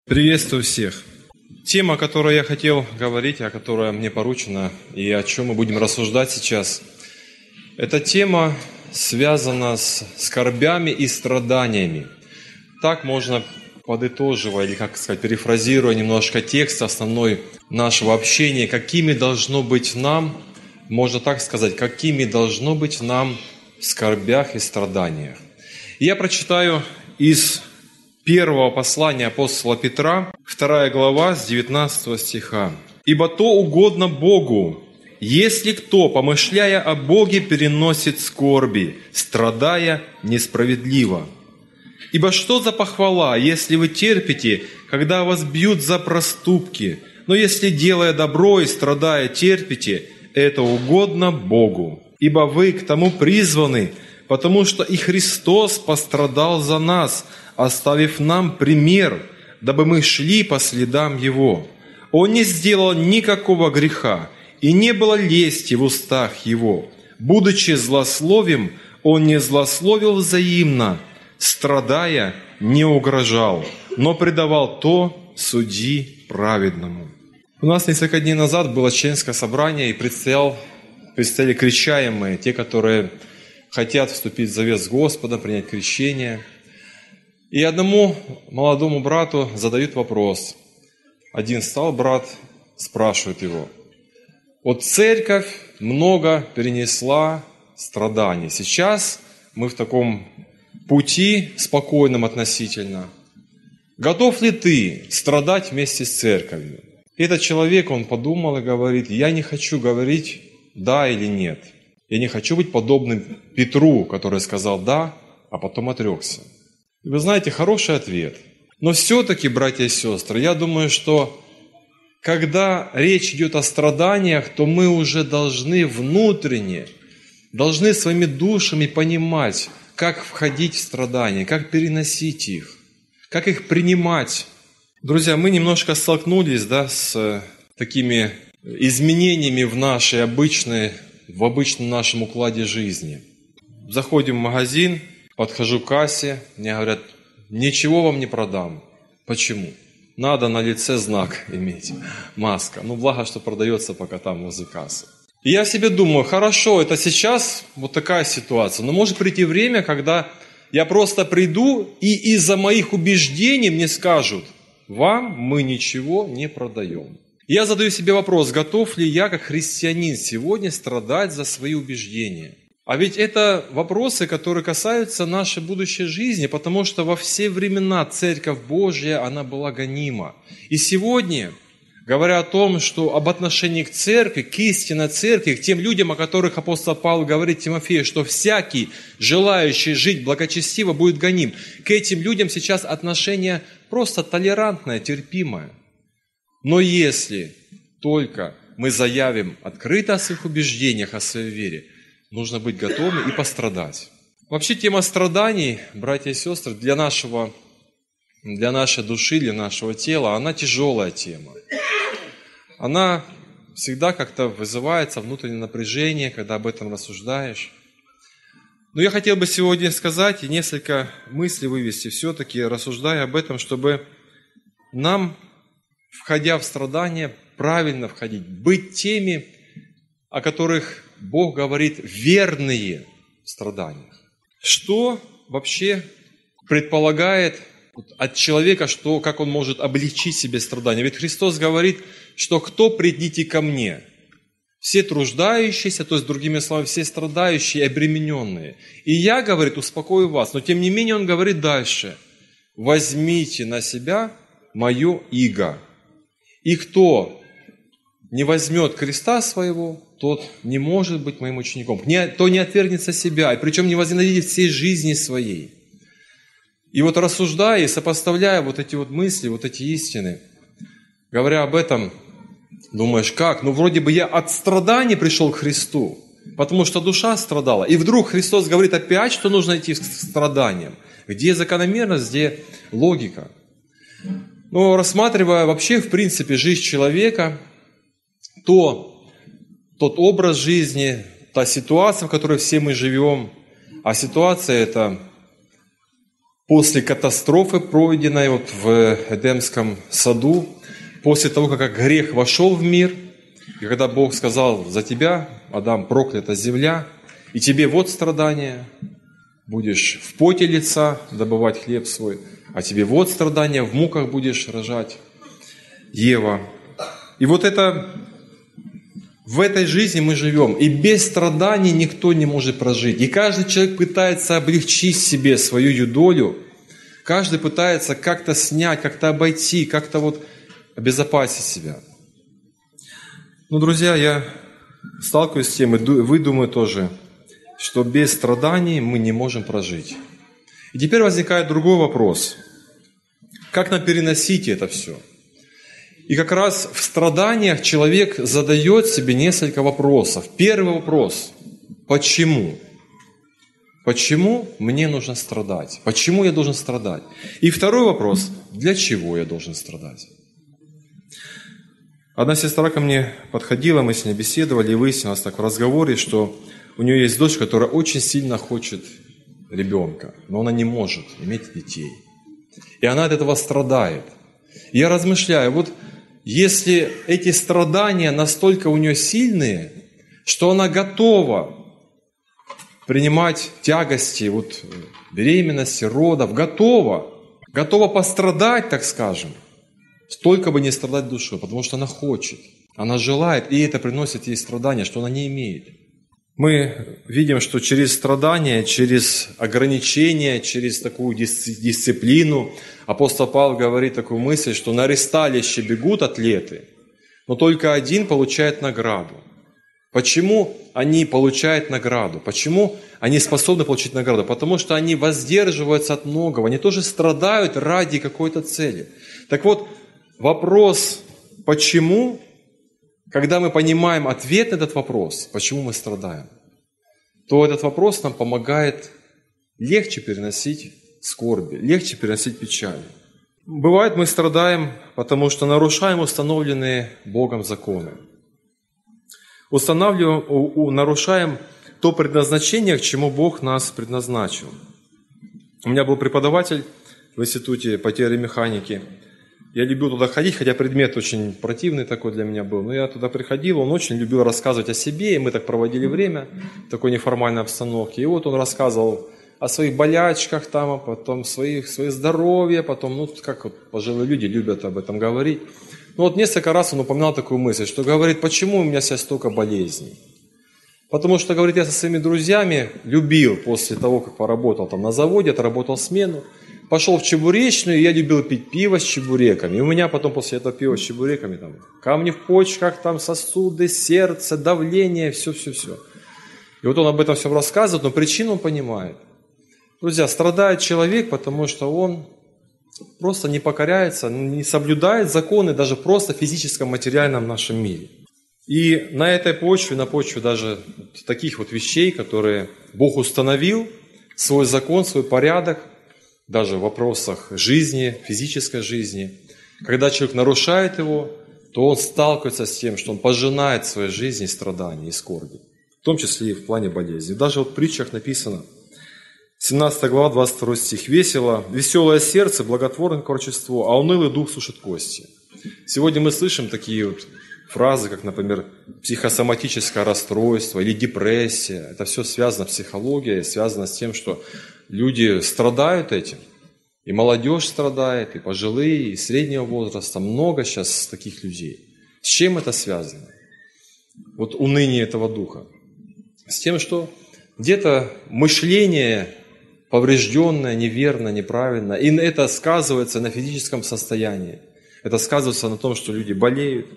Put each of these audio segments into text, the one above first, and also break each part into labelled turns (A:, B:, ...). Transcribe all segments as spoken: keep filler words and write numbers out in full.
A: Приветствую всех. Тема, о которой я хотел говорить, о которой мне поручено и о чем мы будем рассуждать сейчас, эта тема связана с скорбями и страданиями. Так можно, подытоживая или, как сказать, перефразируя немножко текст основной нашего общения, какими должно быть нам, можно так сказать, какими должно быть нам в скорбях и страданиях. И я прочитаю из первого послания апостола Петра, вторая глава, с девятнадцатого стиха. «Ибо то угодно Богу, если кто, помышляя о Боге, переносит скорби, страдая несправедливо. Ибо что за похвала, если вы терпите, когда вас бьют за проступки, но если, делая добро и страдая, терпите, это угодно Богу. Ибо вы к тому призваны, потому что и Христос пострадал за нас, оставив нам пример, дабы мы шли по следам Его. Он не сделал никакого греха, и не было лести в устах Его. Будучи злословим, Он не злословил взаимно, страдая, не угрожал, но предавал то судьи праведному». У нас несколько дней назад было членское собрание, и предстоял, предстояли крещаемые, те, которые хотят вступить в завет с Господом, принять крещение. И одному молодому брату задают вопрос. Один стал брат, спрашивает его: вот церковь много перенесла страданий. Сейчас мы в таком пути спокойном относительно. Готов ли ты страдать вместе с церковью? И этот человек, он подумал и говорит: я не хочу говорить да или нет. Я не хочу быть подобным Петру, который сказал да, а потом отрекся. И вы знаете, хороший ответ. Но все-таки, братья и сестры, я думаю, что когда речь идет о страданиях, то мы уже должны внутренне, должны своими душами понимать, как входить в страдания, как переносить их, как их принимать. Друзья, мы немножко столкнулись, да, с такими изменениями в нашей обычной, в обычном нашем укладе жизни. Заходим в магазин, подхожу к кассе, мне говорят: ничего вам не продам. Почему? Надо на лице знак иметь, маска. Ну, благо, что продается пока там возле кассы. И я себе думаю: хорошо, это сейчас вот такая ситуация, но может прийти время, когда я просто приду, и из-за моих убеждений мне скажут: вам мы ничего не продаем. Я задаю себе вопрос: готов ли я, как христианин, сегодня страдать за свои убеждения? А ведь это вопросы, которые касаются нашей будущей жизни, потому что во все времена Церковь Божья, она была гонима. И сегодня, говоря о том, что об отношении к Церкви, к истинной Церкви, к тем людям, о которых апостол Павел говорит Тимофею, что всякий, желающий жить благочестиво, будет гоним, к этим людям сейчас отношение просто толерантное, терпимое. Но если только мы заявим открыто о своих убеждениях, о своей вере, нужно быть готовым и пострадать. Вообще тема страданий, братья и сестры, для нашего, для нашей души, для нашего тела, она тяжелая тема. Она всегда как-то вызывается внутреннее напряжение, когда об этом рассуждаешь. Но я хотел бы сегодня сказать и несколько мыслей вывести, все-таки рассуждая об этом, чтобы нам, входя в страдания, правильно входить, быть теми, о которых Бог говорит, верные в страданиях. Что вообще предполагает от человека, что, как он может облегчить себе страдания? Ведь Христос говорит, что кто придите ко мне? Все труждающиеся, то есть, другими словами, все страдающие и обремененные. И я, говорит, успокою вас. Но тем не менее он говорит дальше: возьмите на себя мое иго. И кто не возьмет креста своего, тот не может быть моим учеником. То не отвергнется себя, и причем не возненавидит всей жизни своей. И вот рассуждая и сопоставляя вот эти вот мысли, вот эти истины, говоря об этом, думаешь, как? Ну, вроде бы я от страданий пришел к Христу, потому что душа страдала. И вдруг Христос говорит опять, что нужно идти к страданиям. Где закономерность, где логика? Но рассматривая вообще, в принципе, жизнь человека, то тот образ жизни, та ситуация, в которой все мы живем, а ситуация – это после катастрофы, пройденной вот в Эдемском саду, после того, как грех вошел в мир, и когда Бог сказал: за тебя, Адам, проклята земля, и тебе вот страдания, будешь в поте лица добывать хлеб свой, а тебе вот страдания, в муках будешь рожать, Ева. И вот это, в этой жизни мы живем, и без страданий никто не может прожить. И каждый человек пытается облегчить себе свою долю, каждый пытается как-то снять, как-то обойти, как-то вот обезопасить себя. Ну, друзья, я сталкиваюсь с тем, и вы, думаю, тоже, что без страданий мы не можем прожить. И теперь возникает другой вопрос. Как нам переносить это все? И как раз в страданиях человек задает себе несколько вопросов. Первый вопрос – почему? Почему мне нужно страдать? Почему я должен страдать? И второй вопрос – для чего я должен страдать? Одна сестра ко мне подходила, мы с ней беседовали, и выяснилось так в разговоре, что у нее есть дочь, которая очень сильно хочет ребенка, но она не может иметь детей. И она от этого страдает. И я размышляю, вот если эти страдания настолько у нее сильные, что она готова принимать тягости вот, беременности, родов, готова, готова пострадать, так скажем, столько бы не страдать душой, потому что она хочет, она желает, и это приносит ей страдания, что она не имеет. Мы видим, что через страдания, через ограничения, через такую дисциплину апостол Павел говорит такую мысль, что на ресталище бегут атлеты, но только один получает награду. Почему они получают награду? Почему они способны получить награду? Потому что они воздерживаются от многого, они тоже страдают ради какой-то цели. Так вот, вопрос «почему?», когда мы понимаем ответ на этот вопрос, почему мы страдаем, то этот вопрос нам помогает легче переносить скорби, легче переносить печаль. Бывает, мы страдаем, потому что нарушаем установленные Богом законы. Устанавливаем, нарушаем то предназначение, к чему Бог нас предназначил. У меня был преподаватель в институте по теории механики. Я любил туда ходить, хотя предмет очень противный такой для меня был. Но я туда приходил, он очень любил рассказывать о себе, и мы так проводили время в такой неформальной обстановке. И вот он рассказывал о своих болячках, там, а потом своих, свое здоровье, потом, ну, как вот пожилые люди любят об этом говорить. Ну вот несколько раз он упоминал такую мысль, что говорит, почему у меня сейчас столько болезней? Потому что, говорит, я со своими друзьями любил после того, как поработал там на заводе, отработал смену, пошел в чебуречную, и я любил пить пиво с чебуреками. И у меня потом после этого пива с чебуреками там камни в почках, там сосуды, сердце, давление, все-все-все. И вот он об этом всем рассказывает, но причину он понимает. Друзья, страдает человек, потому что он просто не покоряется, не соблюдает законы даже просто в физическом, материальном нашем мире. И на этой почве, на почве даже таких вот вещей, которые Бог установил, свой закон, свой порядок, даже в вопросах жизни, физической жизни, когда человек нарушает его, то он сталкивается с тем, что он пожинает в своей жизни страдания и скорби, в том числе и в плане болезни. Даже вот в притчах написано, семнадцатая глава, двадцать второй стих. «Весело, веселое сердце, благотворное к ворчеству, а унылый дух сушит кости». Сегодня мы слышим такие вот фразы, как, например, психосоматическое расстройство или депрессия. Это все связано с психологией, связано с тем, что люди страдают этим. И молодежь страдает, и пожилые, и среднего возраста. Много сейчас таких людей. С чем это связано? Вот уныние этого духа. С тем, что где-то мышление поврежденное, неверно, неправильно. И это сказывается на физическом состоянии. Это сказывается на том, что люди болеют,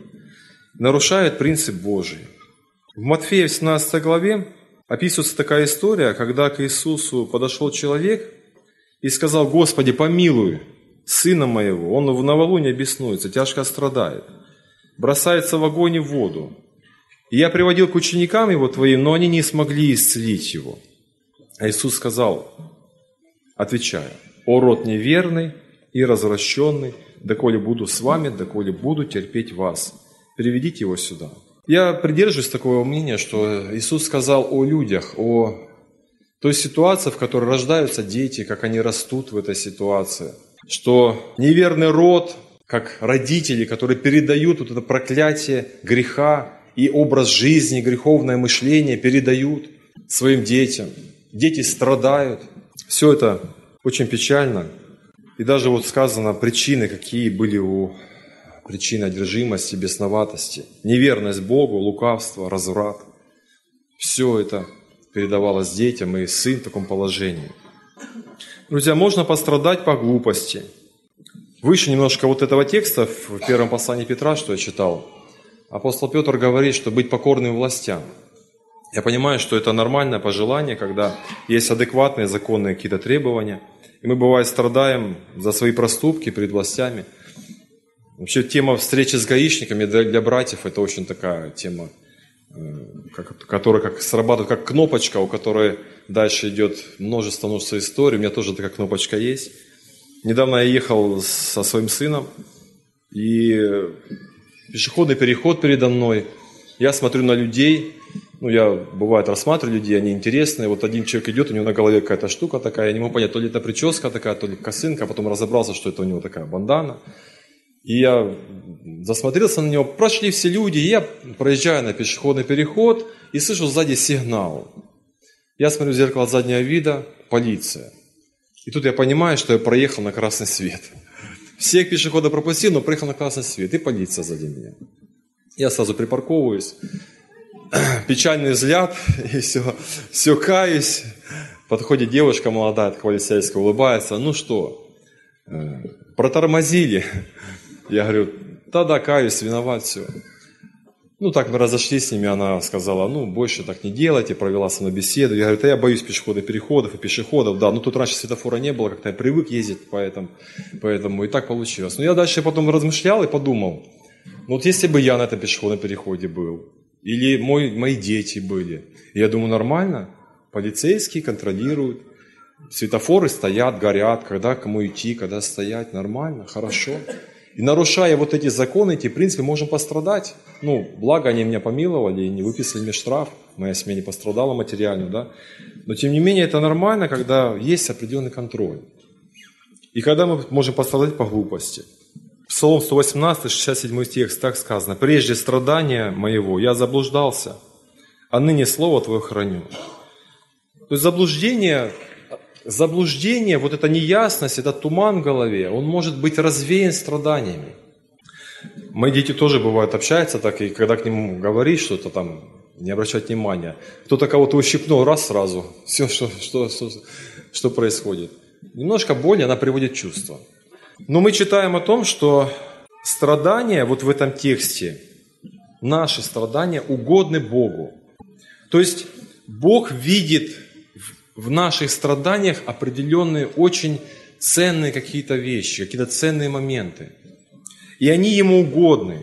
A: нарушают принцип Божий. В Матфея в семнадцатой главе описывается такая история, когда к Иисусу подошел человек и сказал: «Господи, помилуй сына моего, он в новолуние беснуется, тяжко страдает, бросается в огонь и в воду. И я приводил к ученикам его твоим, но они не смогли исцелить его». А Иисус сказал, отвечая: «О род неверный и развращенный, доколе буду с вами, доколе буду терпеть вас, приведите его сюда». Я придерживаюсь такого мнения, что Иисус сказал о людях, о То есть ситуация, в которой рождаются дети, как они растут в этой ситуации. Что неверный род, как родители, которые передают вот это проклятие греха и образ жизни, греховное мышление, передают своим детям. Дети страдают. Все это очень печально. И даже вот сказано причины, какие были у причины одержимости, бесноватости. Неверность Богу, лукавство, разврат. Все это передавалось детям, и сын в таком положении. Друзья, можно пострадать по глупости. Выше немножко вот этого текста в первом послании Петра, что я читал, апостол Петр говорит, что быть покорным властям. Я понимаю, что это нормальное пожелание, когда есть адекватные законные какие-то требования. И мы, бывает, страдаем за свои проступки перед властями. Вообще тема встречи с гаишниками для, для братьев – это очень такая тема, как, которая как срабатывает как кнопочка, у которой дальше идет множество, множество историй. У меня тоже такая кнопочка есть. Недавно я ехал со своим сыном, и пешеходный переход передо мной. Я смотрю на людей. Ну, я, бывает, рассматриваю людей, они интересные. Вот один человек идет, у него на голове какая-то штука такая. Я не могу понять, то ли это прическа такая, то ли косынка. А потом разобрался, что это у него такая бандана. И я засмотрелся на него. Прошли все люди, и я проезжаю на пешеходный переход и слышу сзади сигнал. Я смотрю в зеркало заднего вида, полиция. И тут я понимаю, что я проехал на красный свет. Всех пешеходов пропустил, но проехал на красный свет. И полиция сзади меня. Я сразу припарковываюсь. Печальный взгляд, и все, все каюсь. Подходит девушка молодая, такая полицейская, улыбается. Ну что, протормозили. Я говорю, да-да, каюсь, виноват, все. Ну так мы разошлись с ними, она сказала, ну больше так не делайте, провела со мной беседу. Я говорю, да я боюсь пешеходных переходов и пешеходов, да, ну тут раньше светофора не было, как-то я привык ездить, поэтому, поэтому и так получилось. Но я дальше потом размышлял и подумал, ну вот если бы я на этом пешеходном переходе был, или мой, мои дети были. Я думаю, нормально. Полицейские контролируют. Светофоры стоят, горят. Когда кому идти, когда стоять. Нормально, хорошо. И нарушая вот эти законы, эти принципы, можем пострадать. Ну, благо они меня помиловали и не выписали мне штраф. Моя семья не пострадала материально, да. Но тем не менее это нормально, когда есть определенный контроль. И когда мы можем пострадать по глупости. Псалом сто восемнадцать, шестьдесят седьмой текст, так сказано. «Прежде страдания моего я заблуждался, а ныне слово Твое храню». То есть заблуждение, заблуждение, вот эта неясность, этот туман в голове, он может быть развеян страданиями. Мои дети тоже бывают общаются так, и когда к ним говоришь что-то там, не обращать внимания. Кто-то кого-то ущипнул, раз сразу, все, что, что, что, что происходит. Немножко боль, она приводит в чувство. Но мы читаем о том, что страдания вот в этом тексте, наши страдания угодны Богу. То есть Бог видит в наших страданиях определенные очень ценные какие-то вещи, какие-то ценные моменты. И они Ему угодны.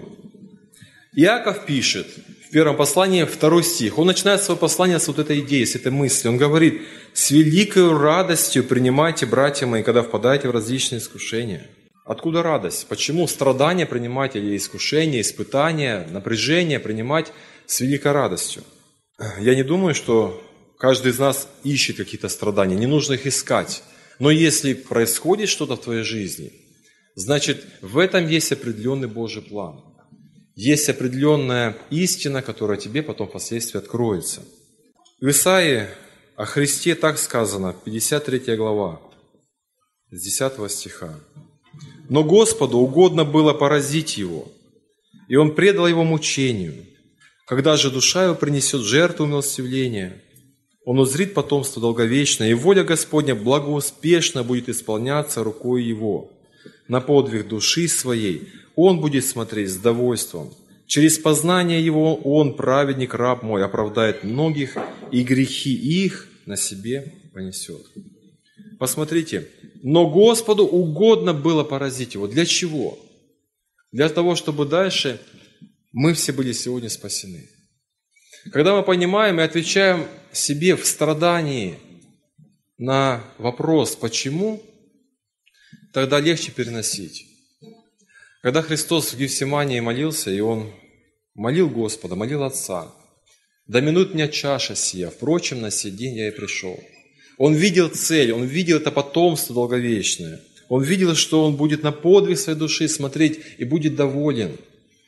A: Иаков пишет в первом послании, второй стих. Он начинает свое послание с вот этой идеи, с этой мысли. Он говорит, «С великой радостью принимайте, братья мои, когда впадаете в различные искушения». Откуда радость? Почему страдания принимать или искушения, испытания, напряжение принимать с великой радостью? Я не думаю, что каждый из нас ищет какие-то страдания, не нужно их искать. Но если происходит что-то в твоей жизни, значит, в этом есть определенный Божий план. Есть определенная истина, которая тебе потом впоследствии откроется. В Исаии о Христе так сказано, пятьдесят третья глава, с десятого стиха. «Но Господу угодно было поразить его, и Он предал его мучению. Когда же душа его принесет жертву милостивления, он узрит потомство долговечное, и воля Господня благоуспешно будет исполняться рукой его. На подвиг души своей он будет смотреть с довольством. Через познание его он, праведник, раб мой, оправдает многих, и грехи их на себе понесет». Посмотрите, но Господу угодно было поразить его. Для чего? Для того, чтобы дальше мы все были сегодня спасены. Когда мы понимаем и отвечаем себе в страдании на вопрос «почему?», тогда легче переносить. Когда Христос в Гефсимании молился, и Он молил Господа, молил Отца, «Да минует меня чаша сия, впрочем, на сей день я и пришел». Он видел цель, он видел это потомство долговечное. Он видел, что он будет на подвиг своей души смотреть и будет доволен.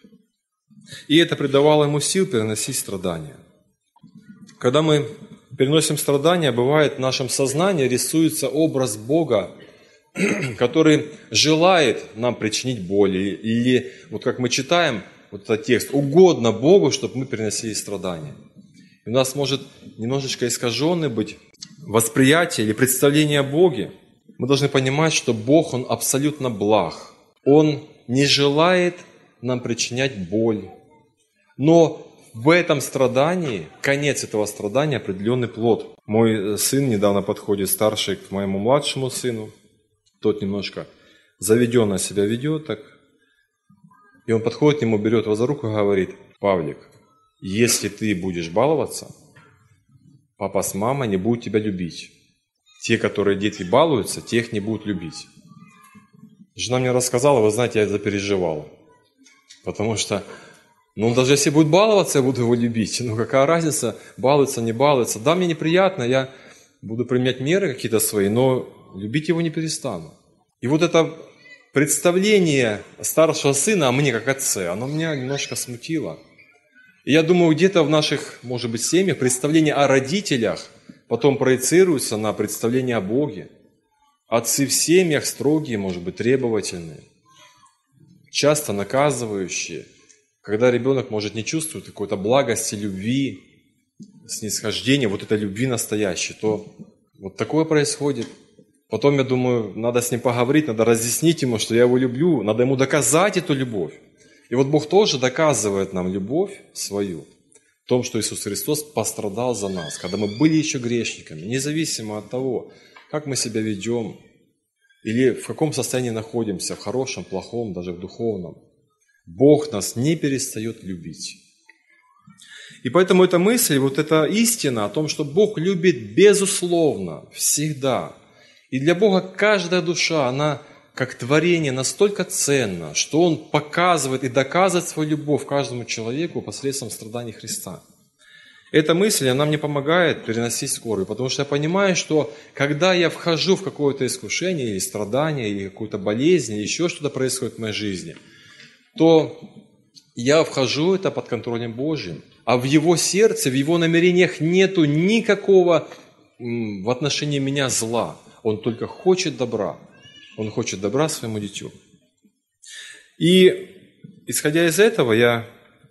A: И это придавало ему сил переносить страдания. Когда мы переносим страдания, бывает в нашем сознании рисуется образ Бога, который желает нам причинить боль. Или, или вот как мы читаем вот этот текст, угодно Богу, чтобы мы переносили страдания. И у нас может немножечко искаженный быть восприятие или представление о Боге. Мы должны понимать, что Бог, Он абсолютно благ. Он не желает нам причинять боль. Но в этом страдании, конец этого страдания, определенный плод. Мой сын недавно подходит, старший, к моему младшему сыну. Тот немножко заведенно себя ведет так. И он подходит к нему, берет его за руку и говорит: Павлик, если ты будешь баловаться, папа с мамой не будут тебя любить. Те, которые дети балуются, тех не будут любить. Жена мне рассказала, вы знаете, я запереживал. Потому что, ну, даже если будет баловаться, я буду его любить. Ну, какая разница, балуется, не балуется. Да, мне неприятно, я буду применять меры какие-то свои, но любить его не перестану. И вот это представление старшего сына о мне как отце, оно меня немножко смутило. И я думаю, где-то в наших, может быть, семьях представление о родителях потом проецируется на представление о Боге. Отцы в семьях строгие, может быть, требовательные, часто наказывающие. Когда ребенок может не чувствовать какой-то благости, любви, снисхождения, вот этой любви настоящей, то вот такое происходит. Потом, я думаю, надо с ним поговорить, надо разъяснить ему, что я его люблю, надо ему доказать эту любовь. И вот Бог тоже доказывает нам любовь свою в том, что Иисус Христос пострадал за нас, когда мы были еще грешниками, независимо от того, как мы себя ведем или в каком состоянии находимся, в хорошем, плохом, даже в духовном. Бог нас не перестает любить. И поэтому эта мысль, вот эта истина о том, что Бог любит безусловно, всегда. И для Бога каждая душа, она как творение настолько ценна, что Он показывает и доказывает свою любовь каждому человеку посредством страданий Христа. Эта мысль, она мне помогает переносить скорбь, потому что я понимаю, что когда я вхожу в какое-то искушение или страдание, или какую-то болезнь, или еще что-то происходит в моей жизни, то я вхожу это под контролем Божьим, а в Его сердце, в Его намерениях нету никакого в отношении меня зла. Он только хочет добра. Он хочет добра своему дитю. И исходя из этого, я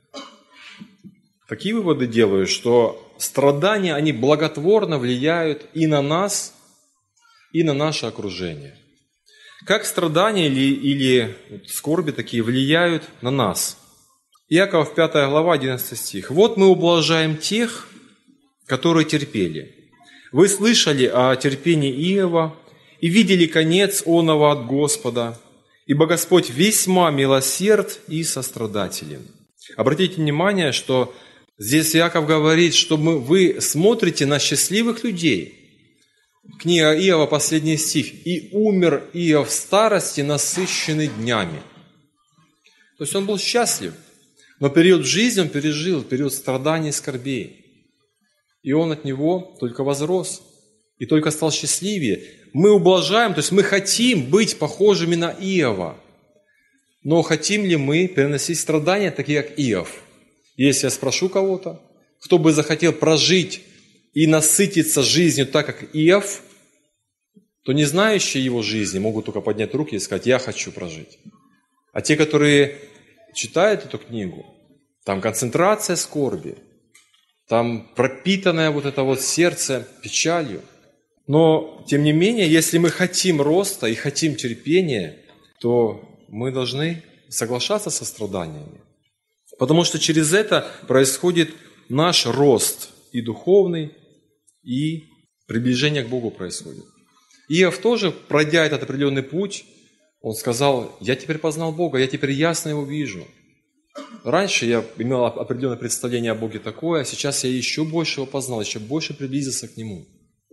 A: такие выводы делаю, что страдания, они благотворно влияют и на нас, и на наше окружение. Как страдания или, или скорби такие влияют на нас? Иаков пятая глава, одиннадцатый стих. «Вот мы ублажаем тех, которые терпели. Вы слышали о терпении Иова и видели конец оного от Господа, ибо Господь весьма милосерд и сострадателен». Обратите внимание, что здесь Иаков говорит, что мы, вы смотрите на счастливых людей. Книга Иова, последний стих. «И умер Иов в старости, насыщенный днями». То есть он был счастлив, но период жизни он пережил, период страданий и скорбей. И он от него только возрос и только стал счастливее. Мы ублажаем, то есть мы хотим быть похожими на Иова. Но хотим ли мы переносить страдания, такие как Иов? Если я спрошу кого-то, кто бы захотел прожить и насытиться жизнью так, как Иов, то не знающие его жизни могут только поднять руки и сказать: «Я хочу прожить». А те, которые читают эту книгу, там концентрация скорби, там пропитанное вот это вот сердце печалью. Но, тем не менее, если мы хотим роста и хотим терпения, то мы должны соглашаться со страданиями. Потому что через это происходит наш рост и духовный, и приближение к Богу происходит. Иов тоже, пройдя этот определенный путь, он сказал: «Я теперь познал Бога, я теперь ясно Его вижу». Раньше я имел определенное представление о Боге такое, а сейчас я еще больше Его познал, еще больше приблизился к Нему.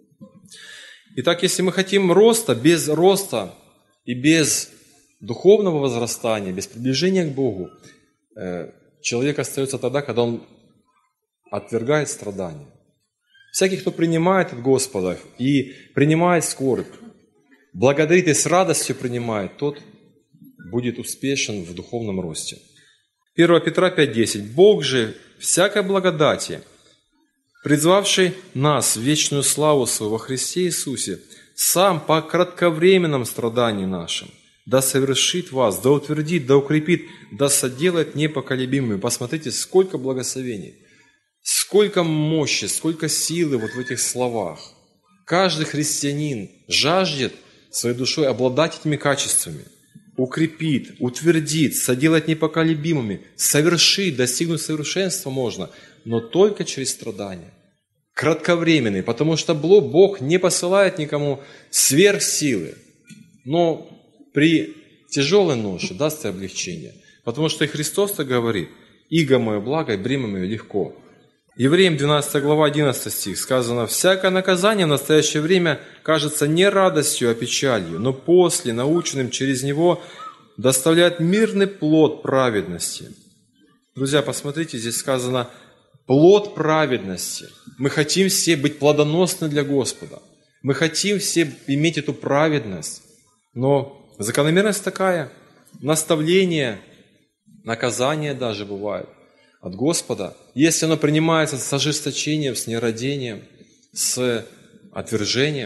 A: Итак, если мы хотим роста, без роста и без духовного возрастания, без приближения к Богу, человек остается тогда, когда он отвергает страдания. Всякий, кто принимает от Господа и принимает скорбь, благодарит и с радостью принимает, тот будет успешен в духовном росте. первое Петра пять десять. «Бог же всякой благодати, призвавший нас в вечную славу свою во Христе Иисусе, сам по кратковременном страдании нашим, да совершит вас, да утвердит, да укрепит, да соделает непоколебимыми». Посмотрите, сколько благословений, сколько мощи, сколько силы вот в этих словах. Каждый христианин жаждет своей душой обладать этими качествами. Укрепит, утвердит, соделать непоколебимыми, совершит, достигнуть совершенства можно, но только через страдания. Кратковременные, потому что Бог не посылает никому сверхсилы, но при тяжелой ноше даст тебе облегчение. Потому что и Христос-то говорит: «Иго мое благо, и бремя мое легко». Евреям двенадцатая глава, одиннадцатый стих сказано: «Всякое наказание в настоящее время кажется не радостью, а печалью, но после, наученным через него, доставляет мирный плод праведности». Друзья, посмотрите, здесь сказано плод праведности. Мы хотим все быть плодоносны для Господа. Мы хотим все иметь эту праведность. Но закономерность такая: наставление, наказание даже бывает от Господа, если оно принимается с ожесточением, с нерадением, с отвержением,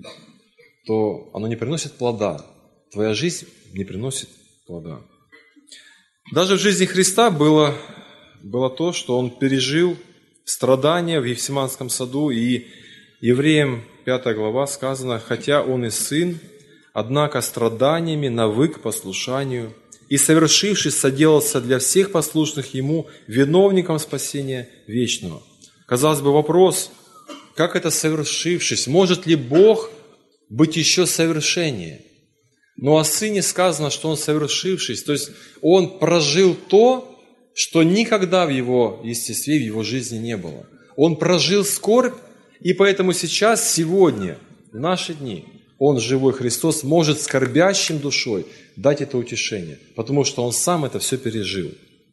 A: то оно не приносит плода. Твоя жизнь не приносит плода. Даже в жизни Христа было, было то, что Он пережил страдания в Гефсиманском саду, и Евреям пятая глава сказано: «Хотя Он и Сын, однако страданиями навык к послушанию, и, совершившись, соделался для всех послушных Ему виновником спасения вечного». Казалось бы, вопрос: как это совершившись? Может ли Бог быть еще совершеннее? Но о Сыне сказано, что Он совершившись, то есть Он прожил то, что никогда в Его естестве, в Его жизни не было. Он прожил скорбь, и поэтому сейчас, сегодня, в наши дни, Он, живой Христос, может скорбящим душой дать это утешение, потому что Он сам это все пережил.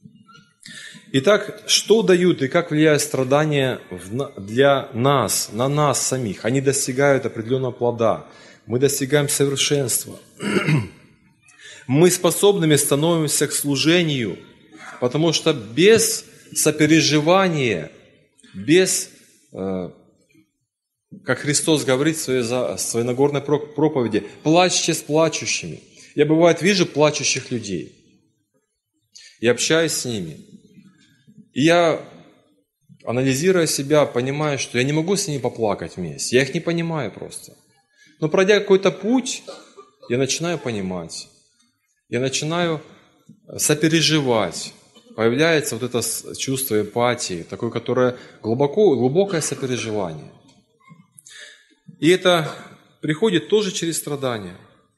A: Итак, что дают и как влияют страдания для нас, на нас самих? Они достигают определенного плода. Мы достигаем совершенства. Мы способными становимся к служению, потому что без сопереживания, без, как Христос говорит в своей, в своей Нагорной проповеди: «Плачьте с плачущими». Я, бывает, вижу плачущих людей и общаюсь с ними. И я, анализируя себя, понимаю, что я не могу с ними поплакать вместе. Я их не понимаю просто. Но пройдя какой-то путь, я начинаю понимать. Я начинаю сопереживать. Появляется вот это чувство эмпатии, такое, которое глубоко, глубокое сопереживание. И это приходит тоже через страдания.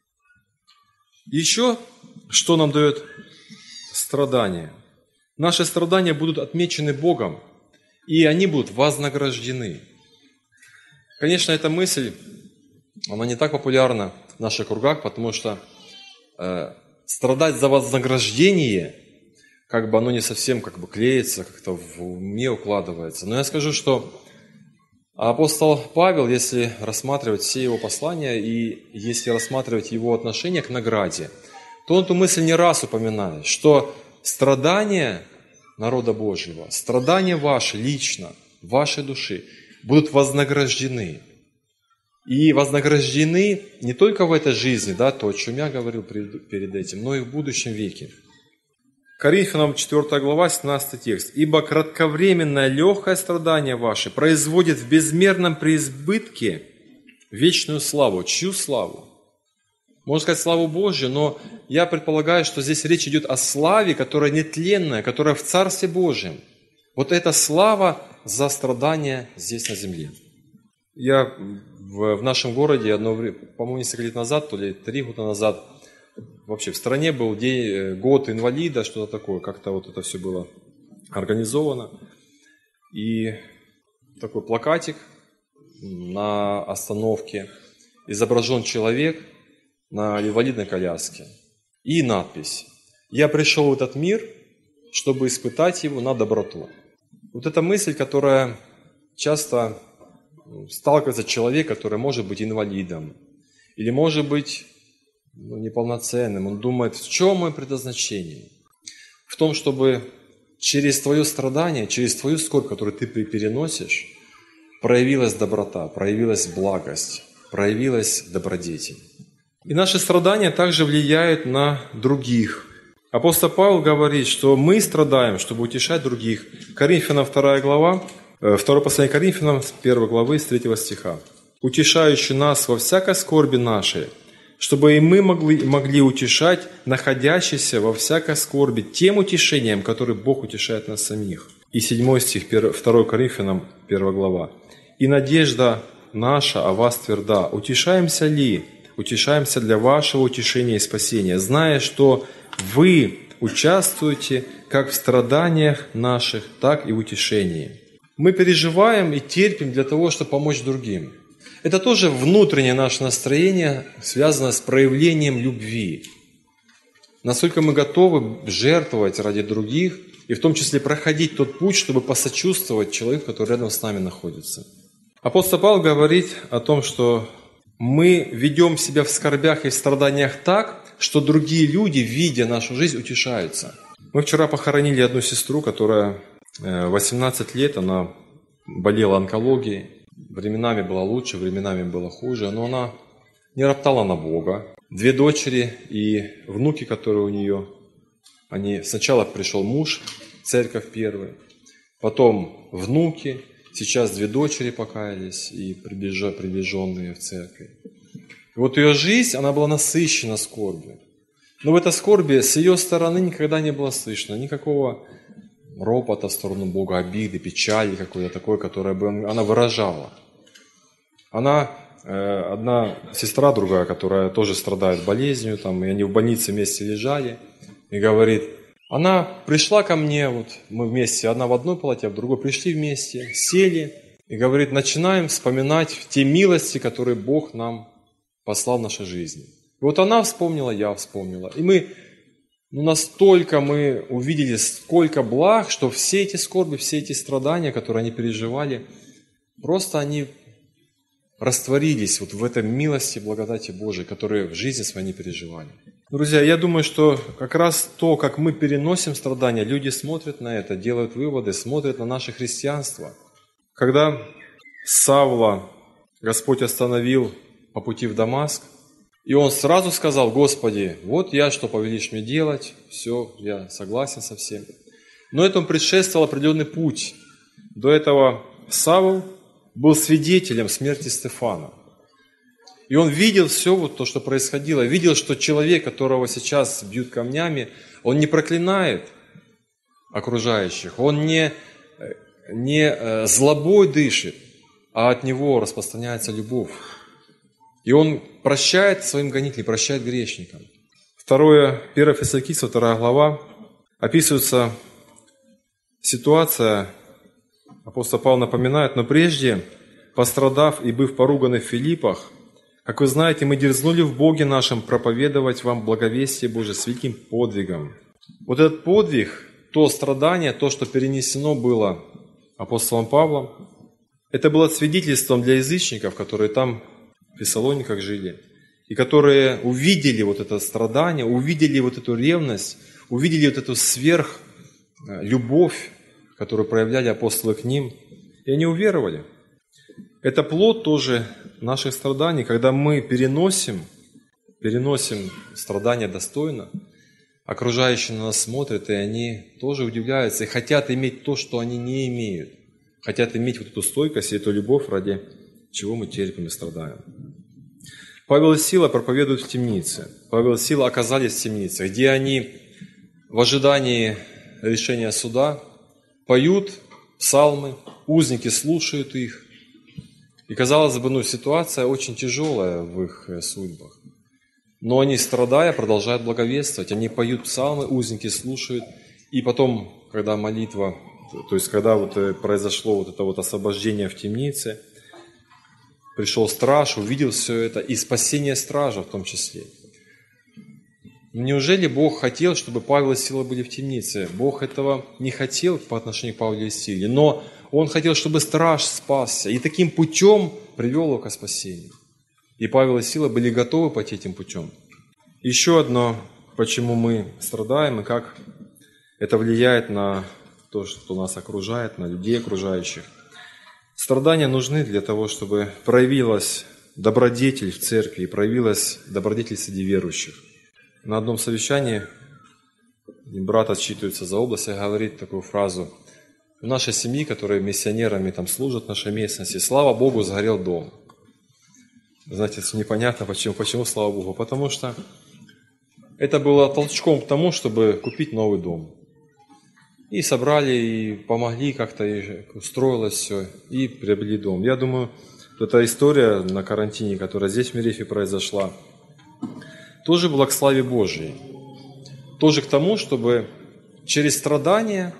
A: Еще что нам дает страдания? Наши страдания будут отмечены Богом, и они будут вознаграждены. Конечно, эта мысль, она не так популярна в наших кругах, потому что э, страдать за вознаграждение, как бы оно не совсем как бы клеится, как-то в уме укладывается. Но я скажу, что апостол Павел, если рассматривать все его послания и если рассматривать его отношение к награде, то он эту мысль не раз упоминает, что страдания народа Божьего, страдания ваши лично, вашей души будут вознаграждены. И вознаграждены не только в этой жизни, да, то, о чем я говорил перед этим, но и в будущем веке. Коринфянам четвёртая глава, семнадцатый текст. «Ибо кратковременное легкое страдание ваше производит в безмерном преизбытке вечную славу». Чью славу? Можно сказать, славу Божью, но я предполагаю, что здесь речь идет о славе, которая нетленная, которая в Царстве Божьем. Вот эта слава за страдания здесь на земле. Я в, в нашем городе одно время, по-моему, несколько лет назад, то ли три года назад, вообще в стране был день, год инвалида, что-то такое, как-то вот это все было организовано. И такой плакатик на остановке, изображен человек на инвалидной коляске. И надпись: «Я пришел в этот мир, чтобы испытать его на доброту». Вот эта мысль, которая часто сталкивается человек, который может быть инвалидом или может быть ну, неполноценным. Он думает, в чем мое предназначение? В том, чтобы через твое страдание, через твою скорбь, которую ты переносишь, проявилась доброта, проявилась благость, проявилась добродетель. И наши страдания также влияют на других. Апостол Павел говорит, что мы страдаем, чтобы утешать других. Коринфянам вторая глава, второе послание Коринфянам, с первой главы, с третьего стиха. «Утешающий нас во всякой скорби нашей, чтобы и мы могли, могли утешать находящихся во всякой скорби тем утешением, которым Бог утешает нас самих». И седьмой стих, второе Коринфянам, первая глава. «И надежда наша о вас тверда. Утешаемся ли? Утешаемся для вашего утешения и спасения, зная, что вы участвуете как в страданиях наших, так и в утешении». Мы переживаем и терпим для того, чтобы помочь другим. Это тоже внутреннее наше настроение, связано с проявлением любви. Насколько мы готовы жертвовать ради других, и в том числе проходить тот путь, чтобы посочувствовать человеку, который рядом с нами находится. Апостол Павел говорит о том, что мы ведем себя в скорбях и в страданиях так, что другие люди, видя нашу жизнь, утешаются. Мы вчера похоронили одну сестру, которая восемнадцать лет, она болела онкологией. Временами было лучше, временами было хуже, но она не роптала на Бога. Две дочери и внуки, которые у нее, они сначала пришел муж, церковь первый, потом внуки, сейчас две дочери покаялись и приближенные в церковь. И вот ее жизнь, она была насыщена скорбью. Но в этой скорби с ее стороны никогда не было слышно никакого ропота в сторону Бога, обиды, печали какой-то такой, которая бы она выражала. Она, э, одна сестра другая, которая тоже страдает болезнью, там, и они в больнице вместе лежали, и говорит, она пришла ко мне, вот мы вместе, одна в одной палате, а в другой пришли вместе, сели, и говорит, начинаем вспоминать те милости, которые Бог нам послал в нашей жизни. И вот она вспомнила, я вспомнила, и мы Ну, настолько мы увидели, сколько благ, что все эти скорби, все эти страдания, которые они переживали, просто они растворились вот в этой милости, благодати Божией, которые в жизни своей не переживали. Друзья, я думаю, что как раз то, как мы переносим страдания, люди смотрят на это, делают выводы, смотрят на наше христианство. Когда Савла Господь остановил по пути в Дамаск, и он сразу сказал, Господи, вот я, что повелишь мне делать, все, я согласен со всем. Но этому предшествовал определенный путь. До этого Савл был свидетелем смерти Стефана. И он видел все вот то, что происходило. Видел, что человек, которого сейчас бьют камнями, он не проклинает окружающих, он не, не злобой дышит, а от него распространяется любовь. И он прощает своим гонителям, прощает грешникам. Второе, первое Фессалоникийцам, вторая глава, описывается ситуация, апостол Павел напоминает, но прежде, пострадав и быв поруганы в Филиппах, как вы знаете, мы дерзнули в Боге нашем проповедовать вам благовестие Божие с великим подвигом. Вот этот подвиг, то страдание, то, что перенесено было апостолом Павлом, это было свидетельством для язычников, которые там в Фессалониках жили, и которые увидели вот это страдание, увидели вот эту ревность, увидели вот эту сверхлюбовь, которую проявляли апостолы к ним, и они уверовали. Это плод тоже наших страданий, когда мы переносим, переносим страдания достойно, окружающие на нас смотрят, и они тоже удивляются, и хотят иметь то, что они не имеют, хотят иметь вот эту стойкость и эту любовь, ради чего мы терпим и страдаем. Павел и Сила проповедуют в темнице. Павел и Сила оказались в темнице, где они в ожидании решения суда поют псалмы, узники слушают их. И, казалось бы, ну, ситуация очень тяжелая в их судьбах. Но они, страдая, продолжают благовествовать. Они поют псалмы, узники слушают. И потом, когда молитва, то есть когда вот произошло вот это вот освобождение в темнице, пришел страж, увидел все это, и спасение стража в том числе. Неужели Бог хотел, чтобы Павел и Сила были в темнице? Бог этого не хотел по отношению к Павлу и Силе, но Он хотел, чтобы страж спасся, и таким путем привел его к спасению. И Павел и Сила были готовы пойти этим путем. Еще одно, почему мы страдаем, и как это влияет на то, что нас окружает, на людей окружающих. Страдания нужны для того, чтобы проявилась добродетель в церкви, проявилась добродетель среди верующих. На одном совещании брат отчитывается за область и говорит такую фразу: в нашей семье, которые миссионерами там служат в нашей местности, слава Богу, сгорел дом. Знаете, это непонятно почему. Почему слава Богу? Потому что это было толчком к тому, чтобы купить новый дом. И собрали, и помогли как-то, и устроилось все, и приобрели дом. Я думаю, эта история на карантине, которая здесь в Мерефе произошла, тоже была к славе Божией. Тоже к тому, чтобы через страдания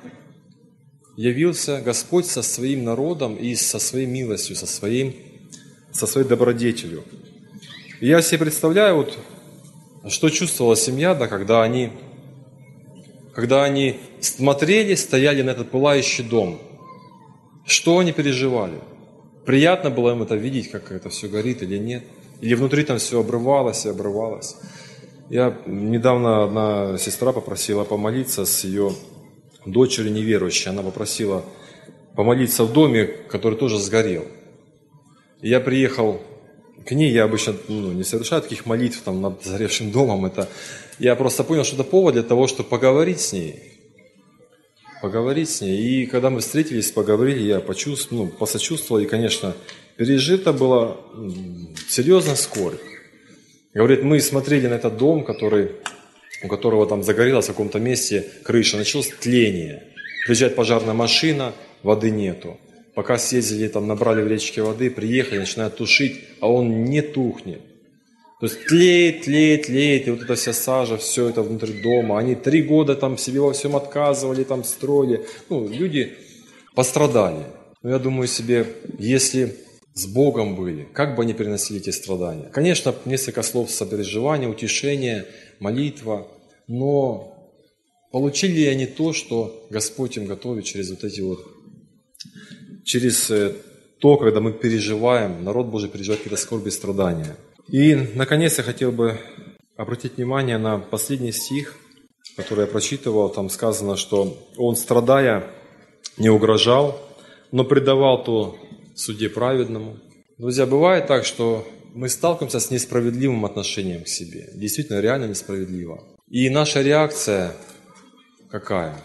A: явился Господь со своим народом и со своей милостью, со, своим, со своей добродетелью. И я себе представляю, вот, что чувствовала семья, да, когда они, когда они смотрели, стояли на этот пылающий дом. Что они переживали? Приятно было им это видеть, как это все горит или нет? Или внутри там все обрывалось и обрывалось? Я недавно одна сестра попросила помолиться с ее дочерью неверующей. Она попросила помолиться в доме, который тоже сгорел. И я приехал к ней, я обычно ну, не совершаю таких молитв там, над сгоревшим домом. Это... Я просто понял, что это повод для того, чтобы поговорить с ней. Поговорить с ней. И когда мы встретились, поговорили, я почувствовал, ну, посочувствовал. И, конечно, пережита была серьезная скорбь. Говорит, мы смотрели на этот дом, который, у которого там загорелась в каком-то месте крыша, началось тление. Приезжает пожарная машина, воды нету. Пока съездили, там набрали в речке воды, приехали, начинают тушить, а он не тухнет. То есть тлеет, тлеет, тлеет, и вот эта вся сажа, все это внутри дома. Они три года там себе во всем отказывали, там строили. Ну, люди пострадали. Но я думаю себе, если с Богом были, как бы они переносили эти страдания? Конечно, несколько слов сопереживания, утешения, молитва, но получили ли они то, что Господь им готовит через вот эти вот, через то, когда мы переживаем, народ Божий переживает какие-то скорби и страдания. И, наконец, я хотел бы обратить внимание на последний стих, который я прочитывал. Там сказано, что он, страдая, не угрожал, но предавал то суде праведному. Друзья, бывает так, что мы сталкиваемся с несправедливым отношением к себе. Действительно, реально несправедливо. И наша реакция какая?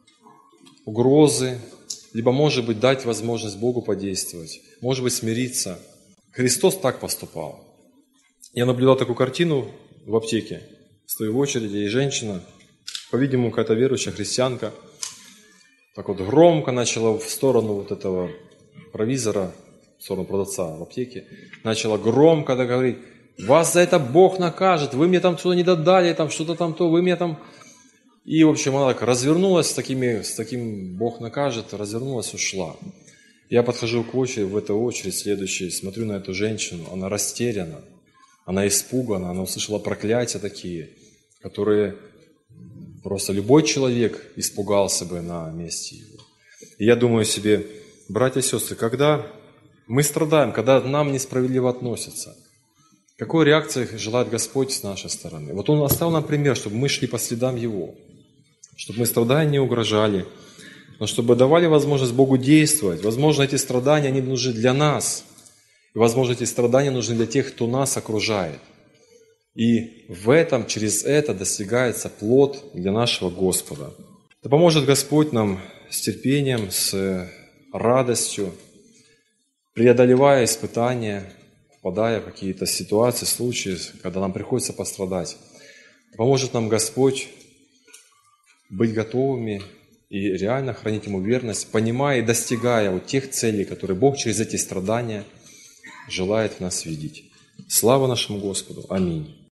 A: Угрозы, либо, может быть, дать возможность Богу подействовать, может быть, смириться. Христос так поступал. Я наблюдал такую картину в аптеке. Стою в очереди, и женщина, по-видимому, какая-то верующая христианка, так вот громко начала в сторону вот этого провизора, в сторону продавца в аптеке, начала громко говорить: вас за это Бог накажет, вы мне там что-то не додали, там что-то там то, вы мне там... И, в общем, она так развернулась с, такими, с таким «Бог накажет», развернулась, ушла. Я подхожу к очереди, в эту очередь следующей, смотрю на эту женщину, она растеряна, она испугана, она услышала проклятия такие, которые просто любой человек испугался бы на месте его. И я думаю себе, братья и сестры, когда мы страдаем, когда нам несправедливо относятся, какой реакции желает Господь с нашей стороны? Вот Он оставил нам пример, чтобы мы шли по следам Его, чтобы мы страдания не угрожали, но чтобы давали возможность Богу действовать. Возможно, эти страдания, они нужны для нас. И, возможно, эти страдания нужны для тех, кто нас окружает. И в этом, через это достигается плод для нашего Господа. Да поможет Господь нам с терпением, с радостью, преодолевая испытания, впадая в какие-то ситуации, случаи, когда нам приходится пострадать. Поможет нам Господь быть готовыми и реально хранить Ему верность, понимая и достигая вот тех целей, которые Бог через эти страдания желает в нас видеть. Слава нашему Господу! Аминь.